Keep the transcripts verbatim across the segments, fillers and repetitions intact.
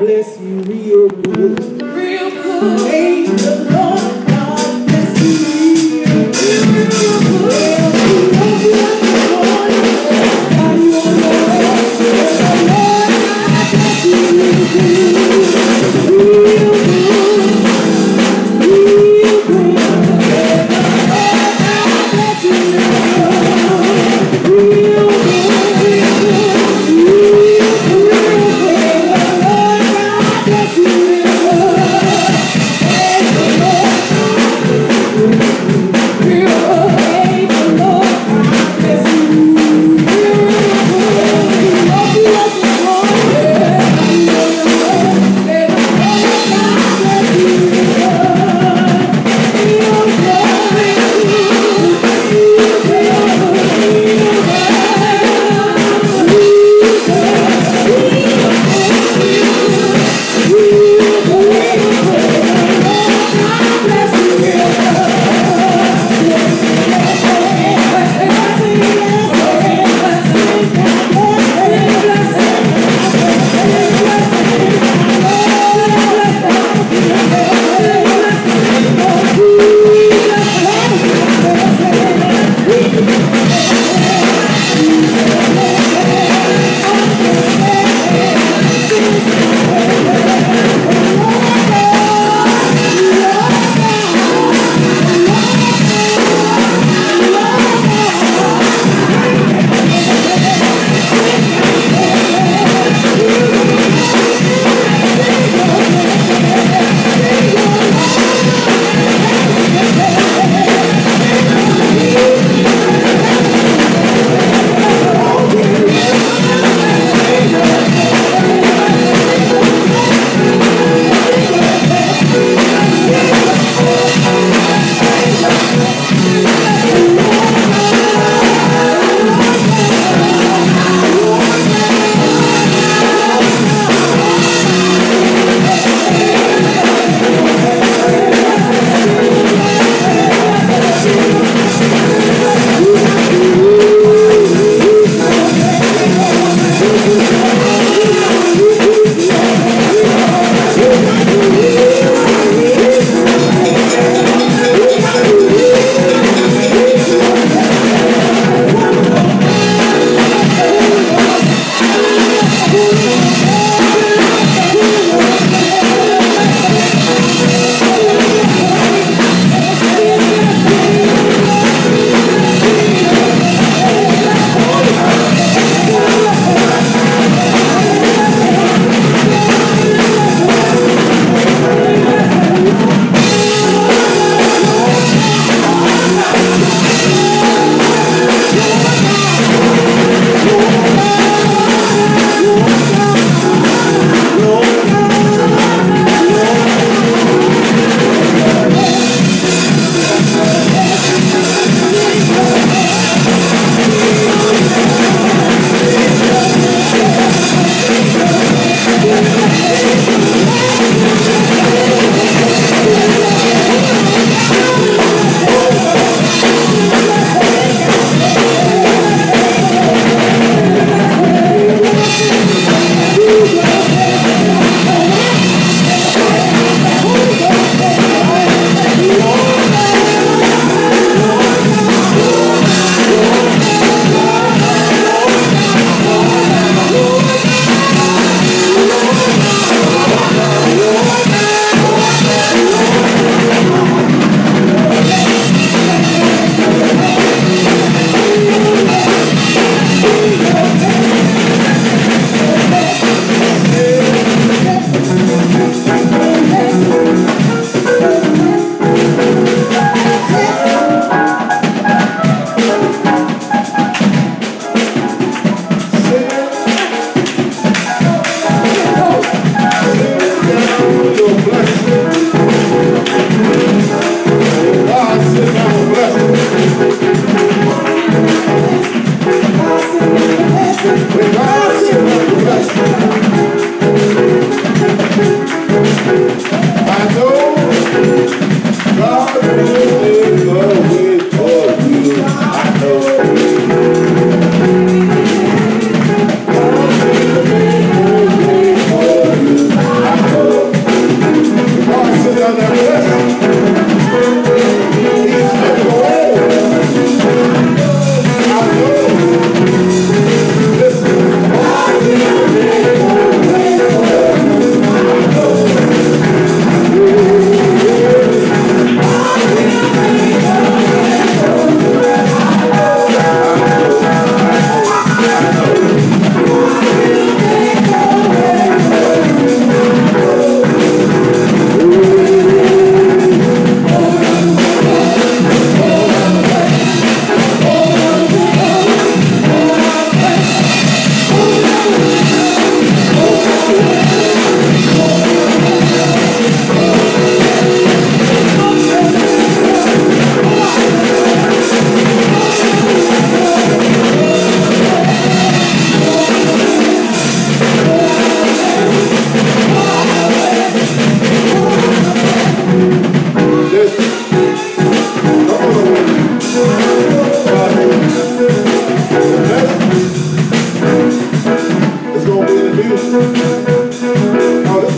bless you real good. Real good. May the Lord God bless you real good. Well, you know you have to go on. Now you on your way. The Lord God bless you real good. Real good. Real good. Well, the Lord God bless you real good. Real good. Real good. Real good. Well, the Lord God bless you real good. Praise the Lord God bless you real good. Real good. Praise the Lord God bless you real good. You know you have to go. Now you know your way. May the Lord God bless you real good. Real good. Real good. Real good. Real good.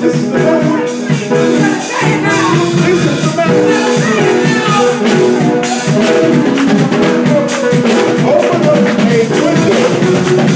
This is the moment. This is the moment. Open up a window.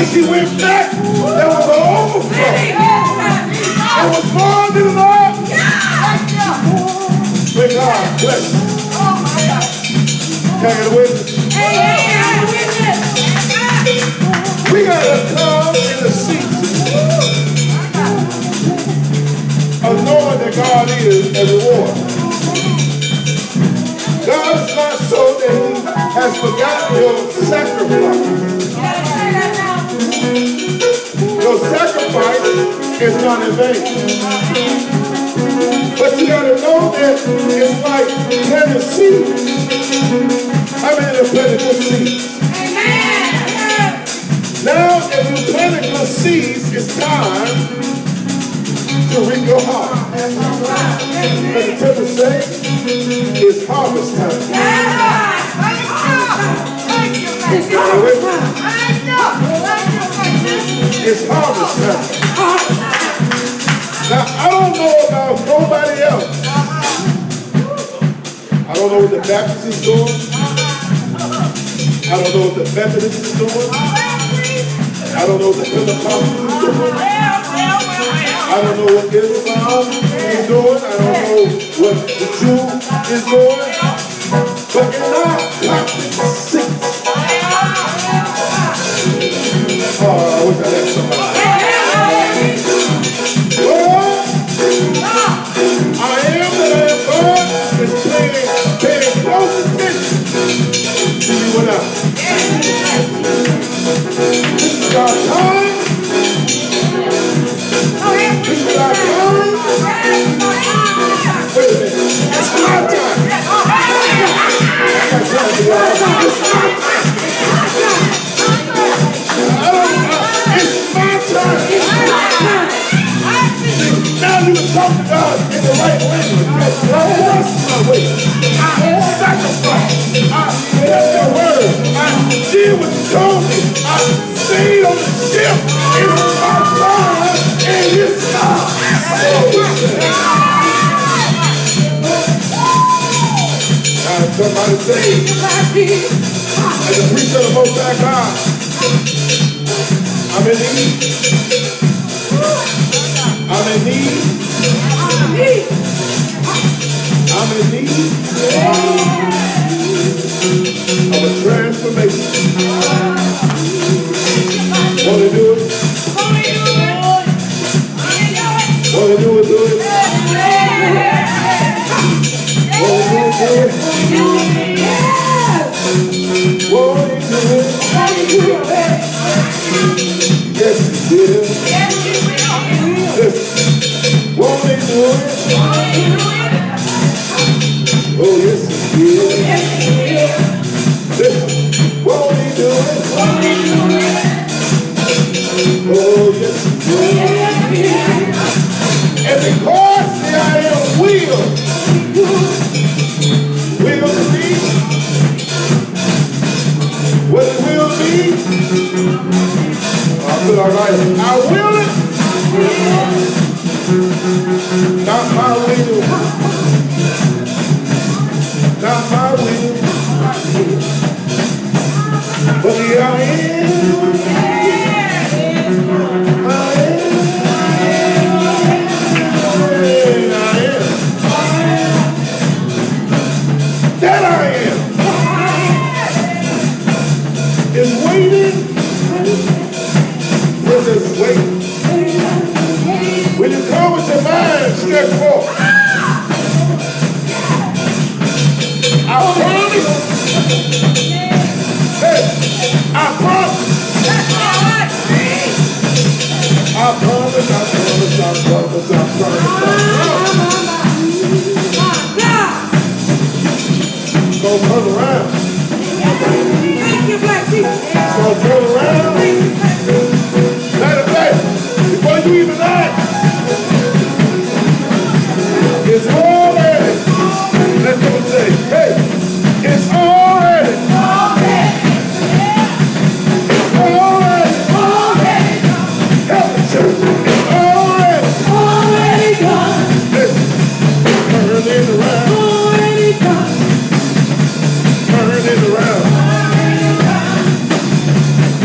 she went back, there was an overflow. There was more than enough. May God bless you. Can I get a witness? We got to come in the season of knowing that God is a reward. God is not so that he has forgotten your sacrifice. Your sacrifice is not in vain. But you got to know that it's like planting seeds. How many have planted good seeds? Now, if you planted good seeds, it's time to reap your harvest. Let the temple say, it's harvest time. It's harvest time. It's harvest time. Now, I don't know about nobody else. I don't know what the Baptist is doing. I don't know what the Methodist is doing. I don't know what the Pentecostal is doing. I don't know what Islam is doing. I don't know what the Jew is doing. But in our Catholic seats, oh, I wish I had somebody. Lord, I am that I am God is paying, paying close attention to you and I. This is our time. This is our time. Wait a minute. It's my time. It's my time. I don't know. It's my time. Now you can talk to God in the right language. Lord, that's my way. I sacrifice. I kept your word. I did what you told me. I stayed on the ship. It's my time and it's my season. Now somebody say, as a priest of the Most High God, I'm in need. I'm in need. I'm in need of a transformation. Want to do it? Want to do it? Do it. Want to do it? Do it. Want to do it? Yes, he will. Listen. Won't he do it? Oh, yes, he will. Listen. Won't he do it? Oh, yes, he will. And because the I am will, will be what it will be. I put all right. I will it. Not my will. Not my will. But the I am. I am. I am. That I am. Is waiting. Just wait. When you come with your mind stretched forth, I promise. Hey, I promise. I promise, I promise, I promise, I promise, I promise. It's gonna turn around. Thank you, black people. It's gonna turn around. Matter of fact, before you even ask, it's already. Let me say, hey, it's already. It's already. Help me, church. It's already. Listen, turn it around. Turn it around.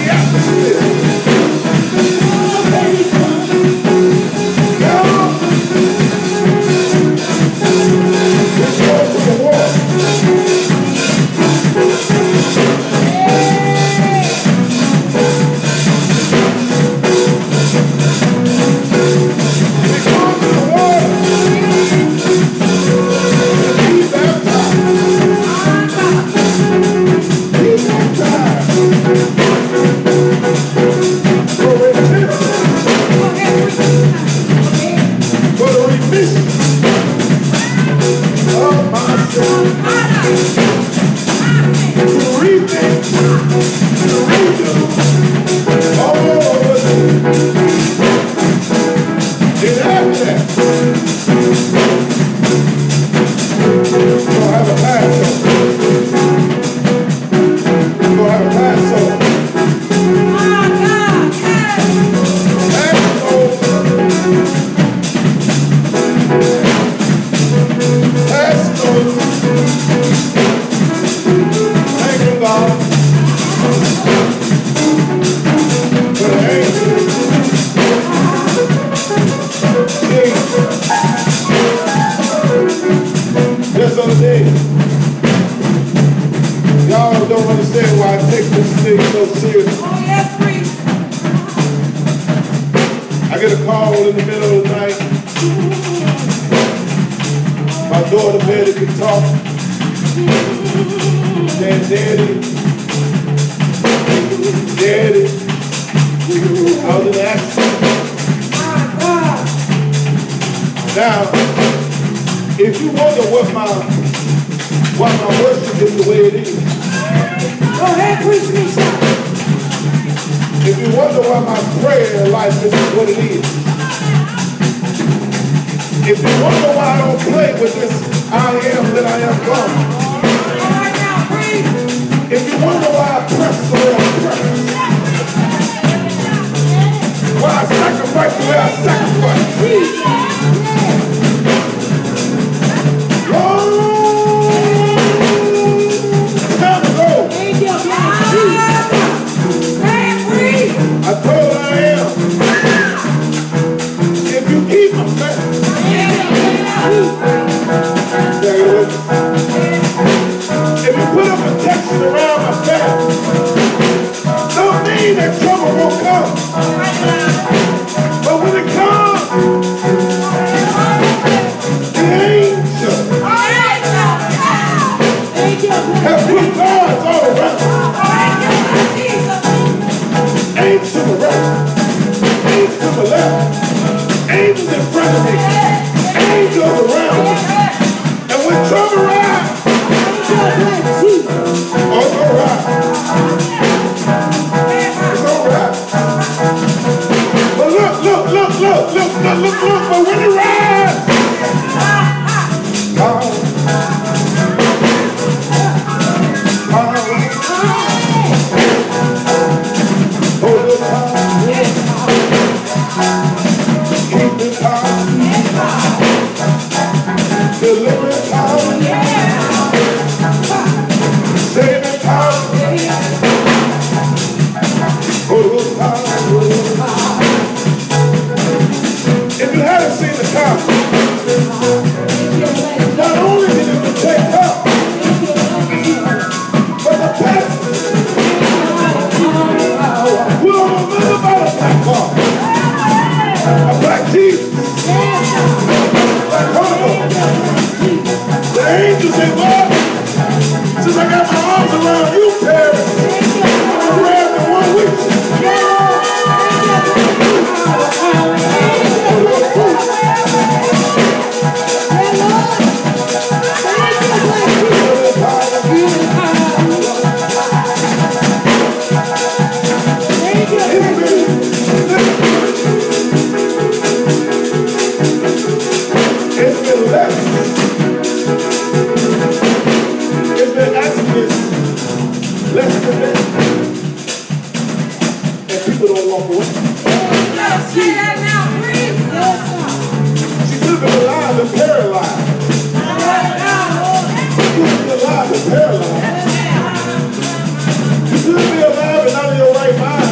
Paralyzed. You should be alive and out of your right mind.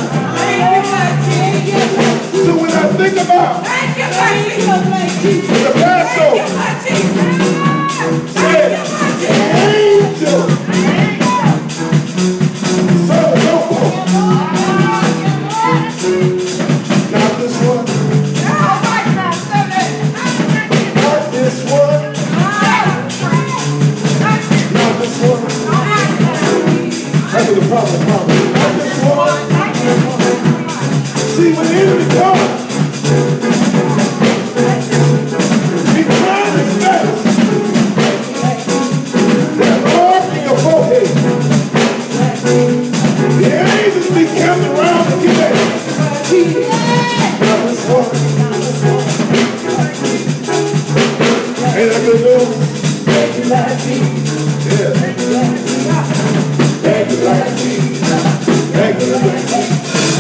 See, when the enemy comes, he tries his best. That Lord in your forehead. The angels be camping around to get that. Ain't that good news? Yeah. Thank you, like Jesus. Thank you, like Jesus.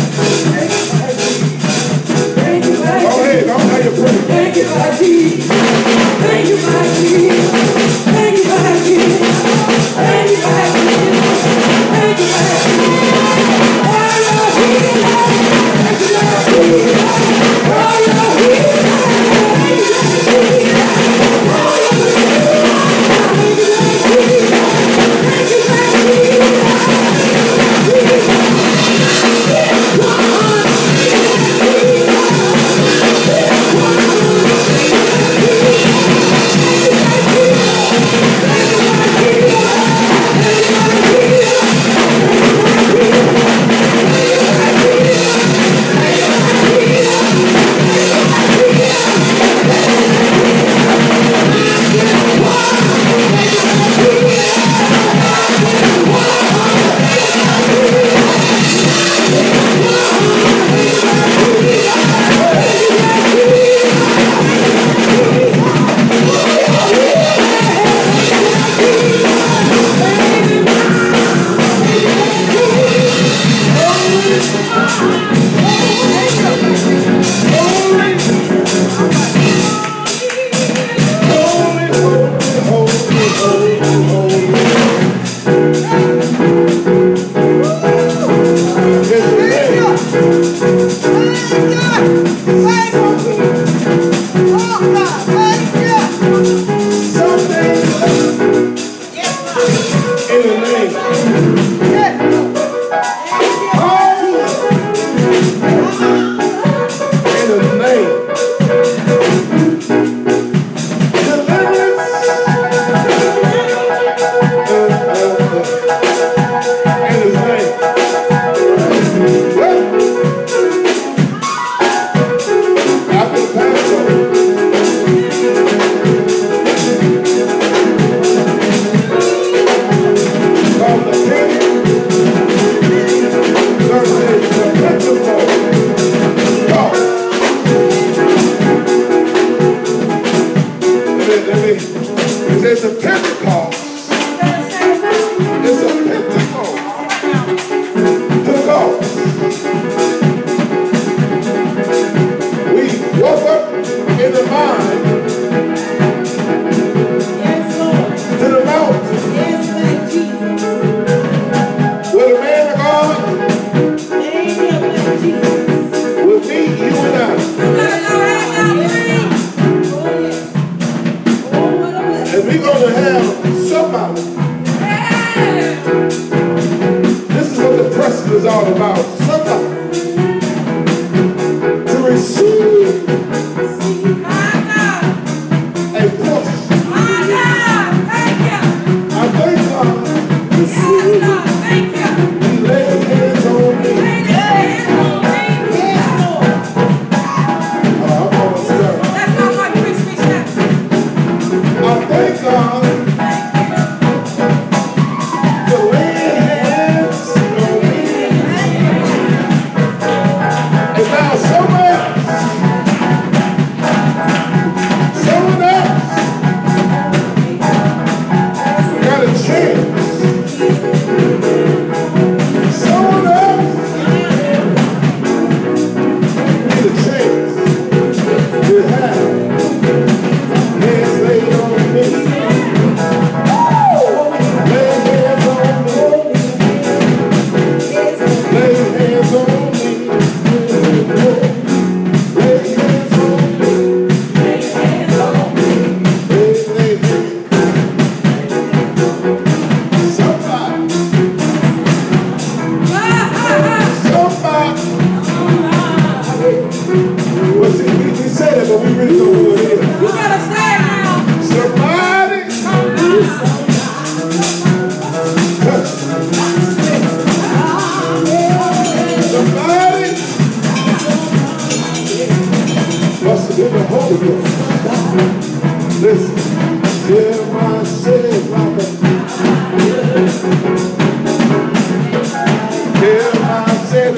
Go ahead, go ahead, you pray. Thank you, my Jesus. Thank you, my Jesus. Thank you, my Jesus. Thank you, my Jesus. Thank you, my Jesus. Oh, Lord, we love you. Thank you, Lord, we love you. Oh, Lord, we love you. Thank you, Lord, we love you. Oh, Lord, we love you. Thank you, Lord, we love you. Thank you, Lord, we love you.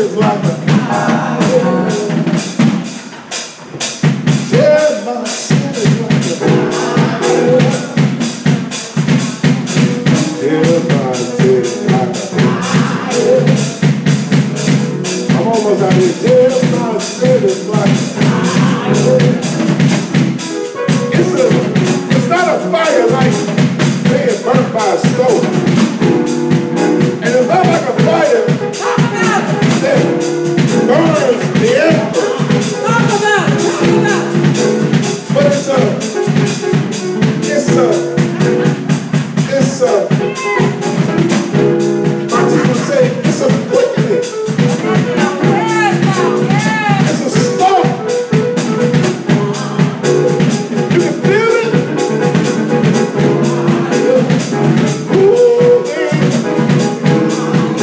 is like a fire. Tell my sin is like a fire. Tell my sin is like a fire. I'm almost out here. Tell my sin is like a fire. It's a, it's not a fire like being burnt by a stove. And it's not like a fire that burns the ember. Talk about it. Talk about it. But it's a, it's a, it's a, my people say it's a quickening. It's a spark. You can feel it. Ooh, man.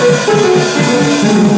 Thank you.